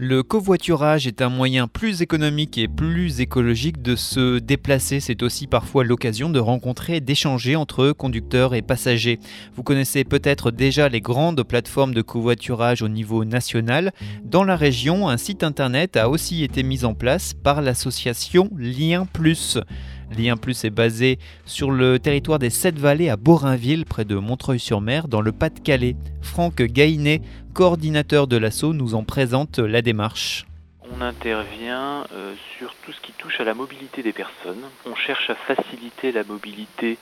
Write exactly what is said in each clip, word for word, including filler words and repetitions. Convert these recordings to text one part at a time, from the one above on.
Le covoiturage est un moyen plus économique et plus écologique de se déplacer. C'est aussi parfois l'occasion de rencontrer et d'échanger entre conducteurs et passagers. Vous connaissez peut-être déjà les grandes plateformes de covoiturage au niveau national. Dans la région, un site internet a aussi été mis en place par l'association Lien Plus. Lien Plus est basé sur le territoire des Sept-Vallées à Borainville, près de Montreuil-sur-Mer, dans le Pas-de-Calais. Franck Gaïnet, coordinateur de l'asso, nous en présente la démarche. On intervient euh, sur tout ce qui touche à la mobilité des personnes. On cherche à faciliter la mobilité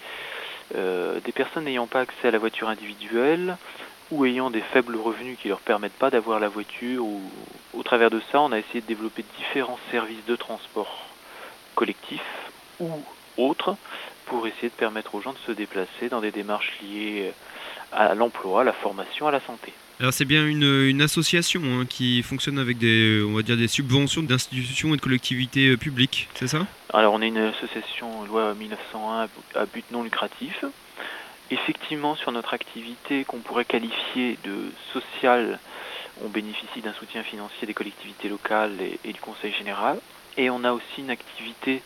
euh, des personnes n'ayant pas accès à la voiture individuelle ou ayant des faibles revenus qui ne leur permettent pas d'avoir la voiture. Ou, au travers de ça, on a essayé de développer différents services de transport collectif ou autres pour essayer de permettre aux gens de se déplacer dans des démarches liées à l'emploi, à la formation, à la santé. Alors c'est bien une, une association hein, qui fonctionne avec des, on va dire des subventions d'institutions et de collectivités publiques, c'est ça ? Alors on est une association loi mille neuf cent un à but non lucratif. Effectivement, sur notre activité qu'on pourrait qualifier de sociale, on bénéficie d'un soutien financier des collectivités locales et, et du Conseil général. Et on a aussi une activité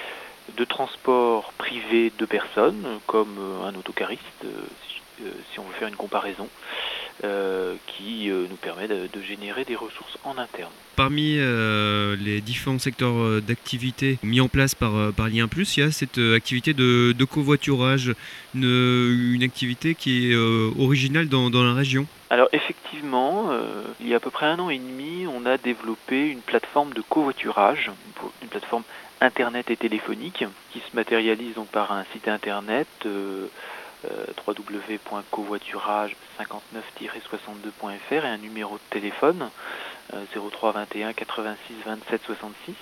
de transport privé de personnes, comme un autocariste, si, si on veut faire une comparaison, euh, qui euh, nous permet de, de générer des ressources en interne. Parmi euh, les différents secteurs d'activité mis en place par, par Lien Plus, il y a cette activité de, de covoiturage, une, une activité qui est euh, originale dans, dans la région. Alors effectivement, euh, il y a à peu près un an et demi, on a développé une plateforme de covoiturage, une plateforme internet et téléphonique, qui se matérialise donc par un site internet euh, euh, w w w point covoiturage cinquante-neuf tiret soixante-deux point f r et un numéro de téléphone euh, zéro trois vingt et un quatre-vingt-six vingt-sept soixante-six,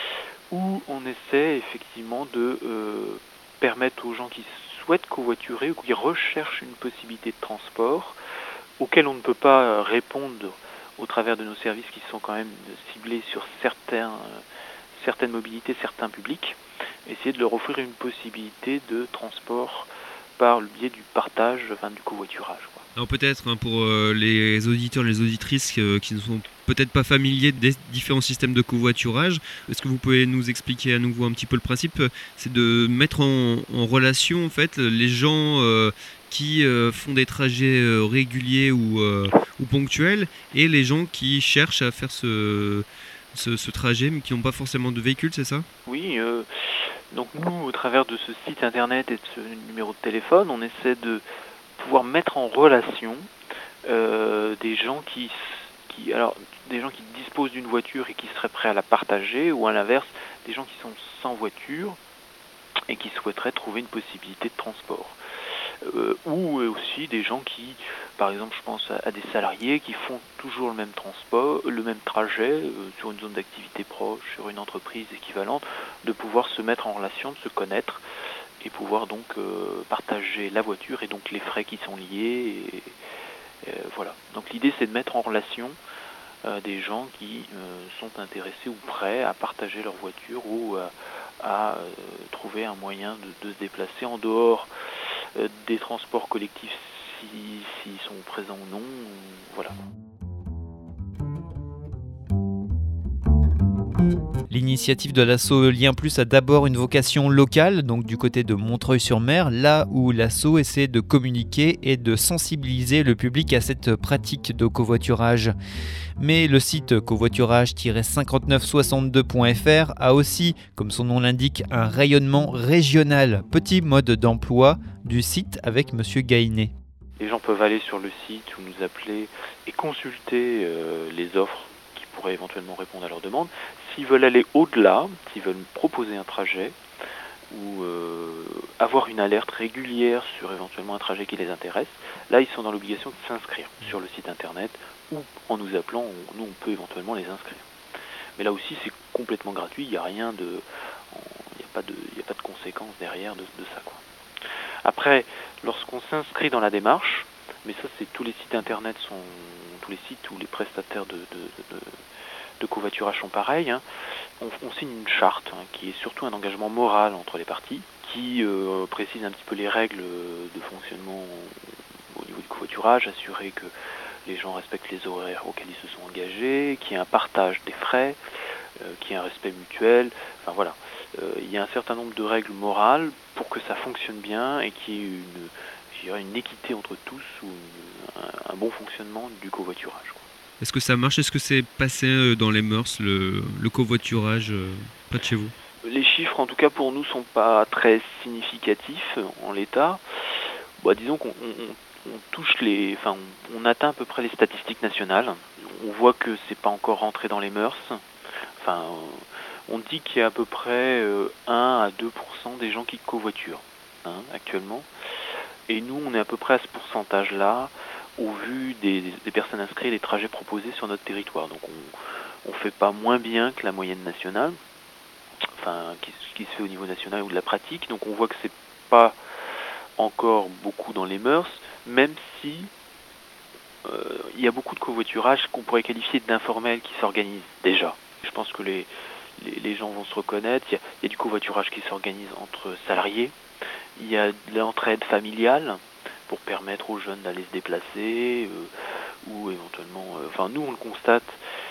où on essaie effectivement de euh, permettre aux gens qui souhaitent covoiturer ou qui recherchent une possibilité de transport auquel on ne peut pas répondre au travers de nos services qui sont quand même ciblés sur certains, certaines mobilités, certains publics, essayer de leur offrir une possibilité de transport par le biais du partage, enfin du covoiturage. Quoi. Alors peut-être hein, pour euh, les auditeurs, les auditrices euh, qui ne sont peut-être pas familiers des différents systèmes de covoiturage, est-ce que vous pouvez nous expliquer à nouveau un petit peu le principe ? C'est de mettre en, en relation en fait les gens euh, qui euh, font des trajets euh, réguliers ou, euh, ou ponctuels et les gens qui cherchent à faire ce, ce, ce trajet mais qui n'ont pas forcément de véhicule, c'est ça ? Oui, euh, donc nous, au travers de ce site internet et de ce numéro de téléphone, on essaie de pouvoir mettre en relation euh, des gens qui, qui, alors, des gens qui disposent d'une voiture et qui seraient prêts à la partager, ou à l'inverse, des gens qui sont sans voiture et qui souhaiteraient trouver une possibilité de transport. Euh, ou aussi des gens qui, par exemple, je pense à, à des salariés qui font toujours le même transport, le même trajet euh, sur une zone d'activité proche, sur une entreprise équivalente, de pouvoir se mettre en relation, de se connaître et pouvoir donc euh, partager la voiture et donc les frais qui sont liés. Et, et, voilà. Donc l'idée c'est de mettre en relation euh, des gens qui euh, sont intéressés ou prêts à partager leur voiture ou à, à euh, trouver un moyen de, de se déplacer en dehors euh, des transports collectifs s'ils si, si sont présents ou non. Voilà. L'initiative de l'asso Lien Plus a d'abord une vocation locale, donc du côté de Montreuil-sur-Mer, là où l'asso essaie de communiquer et de sensibiliser le public à cette pratique de covoiturage. Mais le site covoiturage tiret cinquante-neuf soixante-deux point f r a aussi, comme son nom l'indique, un rayonnement régional. Petit mode d'emploi du site avec Monsieur Gaïnet. Les gens peuvent aller sur le site ou nous appeler et consulter euh, les offres qui pourraient éventuellement répondre à leurs demandes. S'ils veulent aller au-delà, s'ils veulent proposer un trajet ou euh, avoir une alerte régulière sur éventuellement un trajet qui les intéresse, là ils sont dans l'obligation de s'inscrire sur le site internet ou en nous appelant, on, nous on peut éventuellement les inscrire. Mais là aussi c'est complètement gratuit, il n'y a rien de, il n'y a pas de, il n'y a pas de conséquences derrière de, de ça quoi. Après, lorsqu'on s'inscrit dans la démarche, mais ça c'est tous les sites internet sont, tous les sites où les prestataires de, de, de de covoiturage sont pareils, hein. on, on signe une charte hein, qui est surtout un engagement moral entre les parties, qui euh, précise un petit peu les règles de fonctionnement au niveau du covoiturage, assurer que les gens respectent les horaires auxquels ils se sont engagés, qu'il y ait un partage des frais, euh, qu'il y ait un respect mutuel. Enfin voilà, euh, il y a un certain nombre de règles morales pour que ça fonctionne bien et qu'il y ait une, je dirais, une équité entre tous ou une, un, un bon fonctionnement du covoiturage, quoi. Est-ce que ça marche? Est-ce que c'est passé euh, dans les mœurs, le, le covoiturage euh, près de chez vous? Les chiffres, en tout cas pour nous, sont pas très significatifs en l'état. Bah, disons qu'on on, on touche les, enfin, on, on atteint à peu près les statistiques nationales. On voit que c'est pas encore rentré dans les mœurs. Enfin, on dit qu'il y a à peu près euh, un à deux pour cent des gens qui covoiturent, hein, actuellement. Et nous, on est à peu près à ce pourcentage-là, au vu des, des personnes inscrites et des trajets proposés sur notre territoire. Donc on ne fait pas moins bien que la moyenne nationale, enfin qui, qui se fait au niveau national ou de la pratique. Donc on voit que c'est pas encore beaucoup dans les mœurs, même si euh, il y a beaucoup de covoiturage qu'on pourrait qualifier d'informel qui s'organise déjà. Je pense que les, les, les gens vont se reconnaître. Il y a, il y a du covoiturage qui s'organise entre salariés. Il y a de l'entraide familiale pour permettre aux jeunes d'aller se déplacer, euh, ou éventuellement... Euh, enfin, nous, on le constate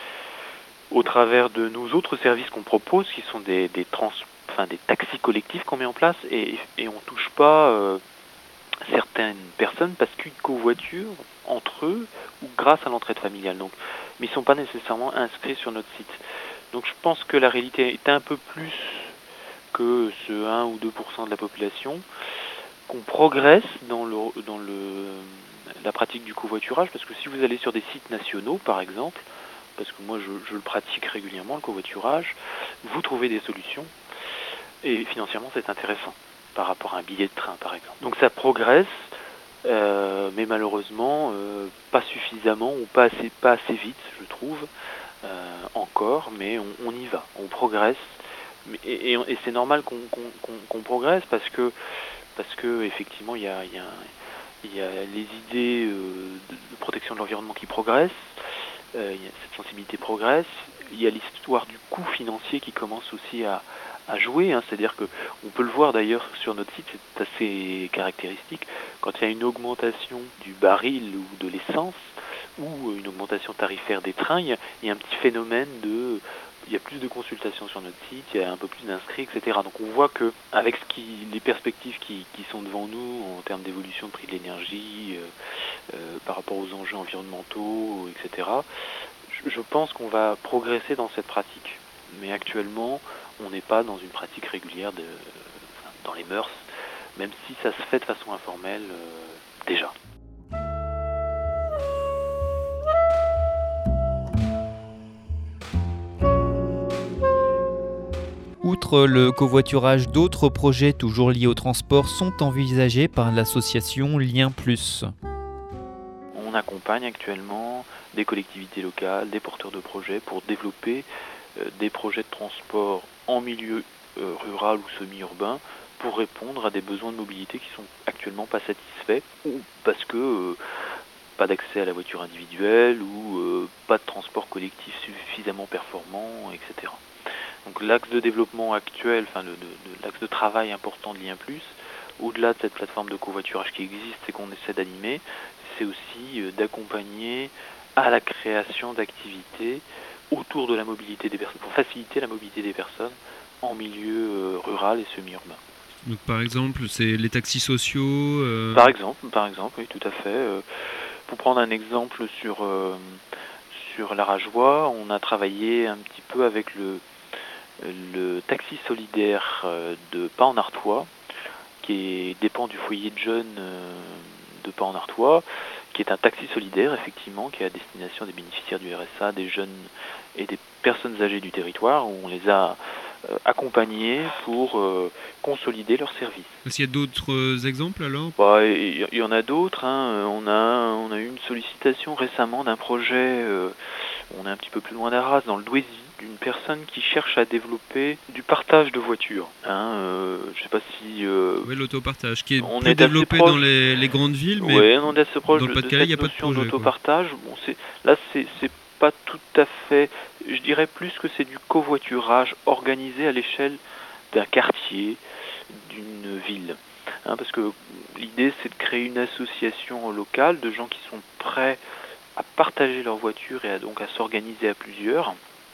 au travers de nos autres services qu'on propose, qui sont des, des, trans, enfin, des taxis collectifs qu'on met en place, et, et on ne touche pas euh, certaines personnes parce qu'ils covoiturent entre eux ou grâce à l'entraide familiale. Donc, mais ils ne sont pas nécessairement inscrits sur notre site. Donc je pense que la réalité est un peu plus que ce un ou deux pour cent de la population, qu'on progresse dans, le, dans le, la pratique du covoiturage, parce que si vous allez sur des sites nationaux, par exemple, parce que moi je, je le pratique régulièrement, le covoiturage, vous trouvez des solutions, et financièrement c'est intéressant, par rapport à un billet de train, par exemple. Donc ça progresse, euh, mais malheureusement euh, pas suffisamment, ou pas assez, pas assez vite, je trouve, euh, encore, mais on, on y va, on progresse, et, et, et c'est normal qu'on, qu'on, qu'on, qu'on progresse, parce que parce que effectivement il y a, il y a, il y a les idées euh, de protection de l'environnement qui progressent, euh, il y a cette sensibilité progresse, il y a l'histoire du coût financier qui commence aussi à, à jouer, hein, c'est-à-dire que on peut le voir d'ailleurs sur notre site, c'est assez caractéristique, quand il y a une augmentation du baril ou de l'essence, ou une augmentation tarifaire des trains, il y a, il y a un petit phénomène de... il y a plus de consultations sur notre site, il y a un peu plus d'inscrits, et cetera. Donc on voit que avec ce qui, les perspectives qui, qui sont devant nous en termes d'évolution de prix de l'énergie, euh, euh, par rapport aux enjeux environnementaux, et cetera, je, je pense qu'on va progresser dans cette pratique. Mais actuellement, on n'est pas dans une pratique régulière de, enfin, dans les mœurs, même si ça se fait de façon informelle euh, déjà. Outre le covoiturage, d'autres projets toujours liés au transport sont envisagés par l'association Lien Plus. On accompagne actuellement des collectivités locales, des porteurs de projets pour développer euh, des projets de transport en milieu euh, rural ou semi-urbain pour répondre à des besoins de mobilité qui sont actuellement pas satisfaits, ou parce que euh, pas d'accès à la voiture individuelle ou euh, pas de transport collectif suffisamment performant, et cetera. Donc l'axe de développement actuel, enfin le, le, l'axe de travail important de Lien Plus, au-delà de cette plateforme de covoiturage qui existe et qu'on essaie d'animer, c'est aussi euh, d'accompagner à la création d'activités autour de la mobilité des personnes, pour faciliter la mobilité des personnes en milieu euh, rural et semi-urbain. Donc par exemple, c'est les taxis sociaux euh... Par exemple, par exemple, oui, tout à fait. Euh, pour prendre un exemple sur, euh, sur l'Arageois, on a travaillé un petit peu avec le le taxi solidaire de Pas-en-Artois, qui dépend du foyer de jeunes de Pas-en-Artois, qui est un taxi solidaire, effectivement, qui est à destination des bénéficiaires du R S A, des jeunes et des personnes âgées du territoire, où on les a euh, accompagnés pour euh, consolider leurs services. Est-ce qu'il y a d'autres exemples alors ? Bah, il y, y en a d'autres. Hein. On a, on a eu une sollicitation récemment d'un projet, euh, on est un petit peu plus loin d'Arras, dans le Douaisis, d'une personne qui cherche à développer du partage de voitures. Hein, euh, je sais pas si... Euh, oui, l'autopartage, qui est on plus est développé proche, dans les, les grandes villes, mais ouais, on est assez proche dans le de, Pas-de-Calais, il n'y a cette pas de notion projet. d'autopartage. Bon, c'est, là, c'est, c'est pas tout à fait... Je dirais plus que c'est du covoiturage organisé à l'échelle d'un quartier, d'une ville. Hein, parce que l'idée, c'est de créer une association locale de gens qui sont prêts à partager leur voiture et à, donc à s'organiser à plusieurs.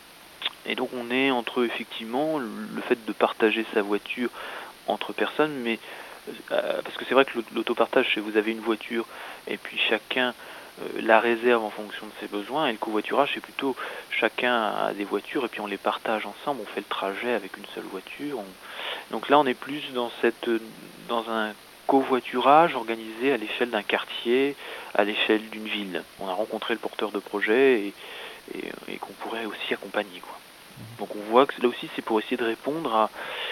Et donc on est entre effectivement le fait de partager sa voiture entre personnes, mais euh, parce que c'est vrai que l'autopartage, c'est vous avez une voiture et puis chacun euh, la réserve en fonction de ses besoins, et le covoiturage, c'est plutôt chacun a des voitures et puis on les partage ensemble, on fait le trajet avec une seule voiture. On... Donc là on est plus dans cette dans un covoiturage organisé à l'échelle d'un quartier, à l'échelle d'une ville. On a rencontré le porteur de projet et, et, et qu'on pourrait aussi accompagner, quoi. Donc on voit que là aussi c'est pour essayer de répondre à,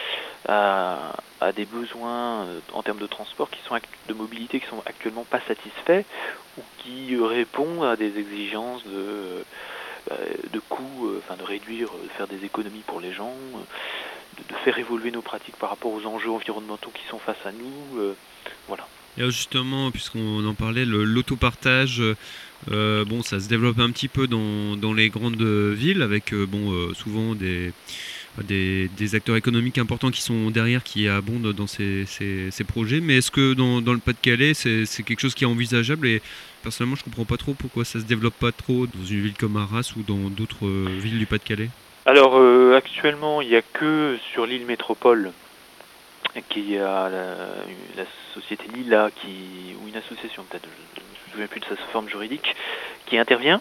à, à des besoins en termes de transport, qui sont de mobilité qui sont actuellement pas satisfaits, ou qui répondent à des exigences de, de coûts, enfin de réduire, de faire des économies pour les gens, de, de faire évoluer nos pratiques par rapport aux enjeux environnementaux qui sont face à nous, euh, voilà. Et justement, puisqu'on en parlait, le, l'autopartage, euh, bon, ça se développe un petit peu dans, dans les grandes villes, avec euh, bon, euh, souvent des, des, des acteurs économiques importants qui sont derrière, qui abondent dans ces, ces, ces projets. Mais est-ce que dans, dans le Pas-de-Calais, c'est, c'est quelque chose qui est envisageable? Et personnellement, je ne comprends pas trop pourquoi ça ne se développe pas trop dans une ville comme Arras ou dans d'autres villes du Pas-de-Calais. Alors, euh, actuellement, il n'y a que sur l'île Métropole qui a la, la société Lila, qui, ou une association peut-être, je ne me souviens plus de sa forme juridique, qui intervient.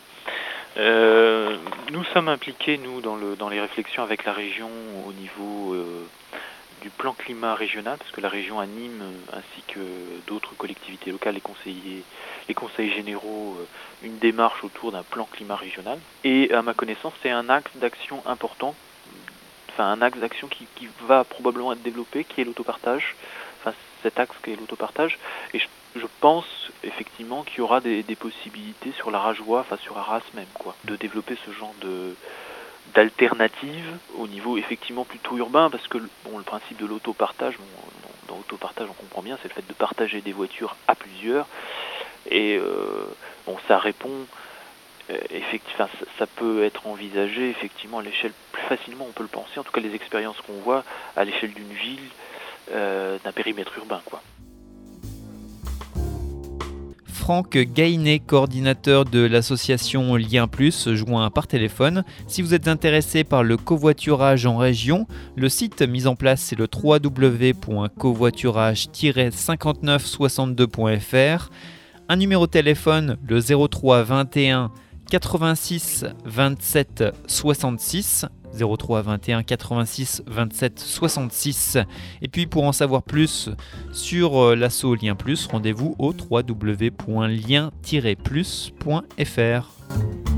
Euh, nous sommes impliqués, nous, dans, le, dans les réflexions avec la région au niveau euh, du plan climat régional, parce que la région anime, ainsi que d'autres collectivités locales, les conseillers, les conseils généraux, euh, une démarche autour d'un plan climat régional. Et à ma connaissance, c'est un axe d'action important, enfin un axe d'action qui, qui va probablement être développé, qui est l'autopartage, enfin cet axe qui est l'autopartage, et je, je pense effectivement qu'il y aura des, des possibilités sur la Rajoie, enfin sur Arras même, quoi, de développer ce genre de d'alternatives au niveau effectivement plutôt urbain, parce que bon, le principe de l'autopartage, bon, dans l'autopartage on comprend bien, c'est le fait de partager des voitures à plusieurs, et euh, bon, ça répond effectivement, ça, ça peut être envisagé effectivement à l'échelle plus facilement, on peut le penser, en tout cas les expériences qu'on voit à l'échelle d'une ville, euh, d'un périmètre urbain, quoi. Franck Gainet, coordinateur de l'association Lien Plus, joint par téléphone. Si vous êtes intéressé par le covoiturage en région, le site mis en place c'est le w w w point covoiturage tiret cinquante-neuf soixante-deux point f r. Un numéro de téléphone, le zéro trois vingt et un quatre-vingt-six vingt-sept soixante-six, zéro trois vingt et un quatre-vingt-six vingt-sept soixante-six. Et puis pour en savoir plus sur l'asso Lien Plus, rendez-vous au w w w point lien tiret plus point f r.